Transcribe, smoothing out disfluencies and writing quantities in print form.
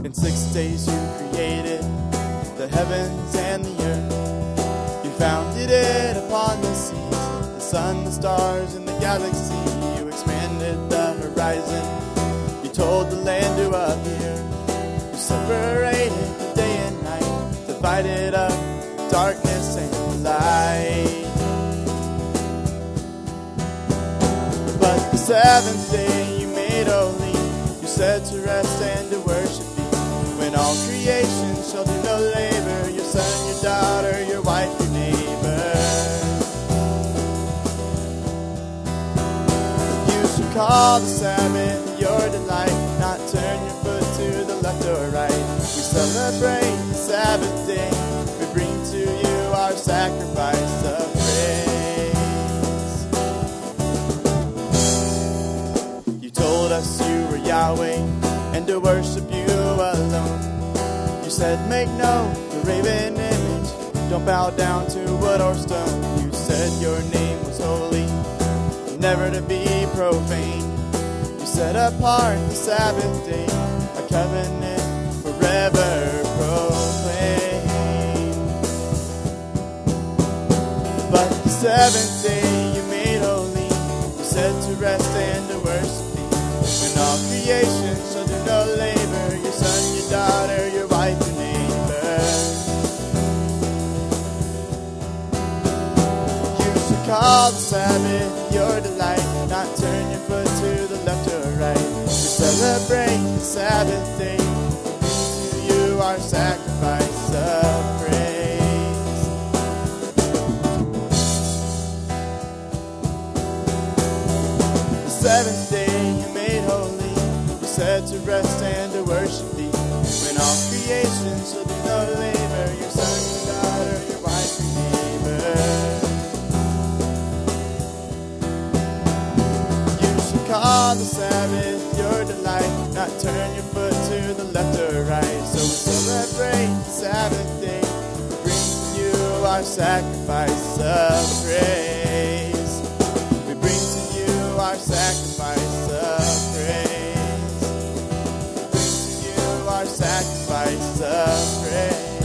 In 6 days you created the heavens and the earth. You founded it upon the seas, the sun, the stars, and the galaxy. You expanded the horizon. You told the land to appear. You separated the day and night, divided up darkness and light. But the seventh day you made holy. You said to rest and to worship thee. When all creation shall do no labor, your son, your daughter, your wife, your neighbor. You shall call the Sabbath your delight, not turn your foot to the left or right. We celebrate the Sabbath day. We bring to you our sacrifice of praise. You told us you were Yahweh and to worship you alone. You said, make no graven image, don't bow down to wood or stone. You said your name was holy, never to be profaned. You set apart the Sabbath day, a covenant forever proclaimed. But the seventh day you made holy. You said to rest and to worship thee. When all creation shall do no labor, your son, your daughter, your wife, your neighbor. You shall call the Sabbath your delight, not turn your foot to the left or right. We celebrate the Sabbath day, we bring to you our sacrifice of praise. The seventh day you made holy. You said to rest and to worship thee. When all creation shall do no labor, your son, your daughter, your wife, your neighbor. You shall call the Sabbath your delight, not turn your foot to the left or right. So we celebrate the Sabbath day, we bring to you our sacrifice of praise. We bring to you our sacrifice of praise. We bring to you our sacrifice of praise.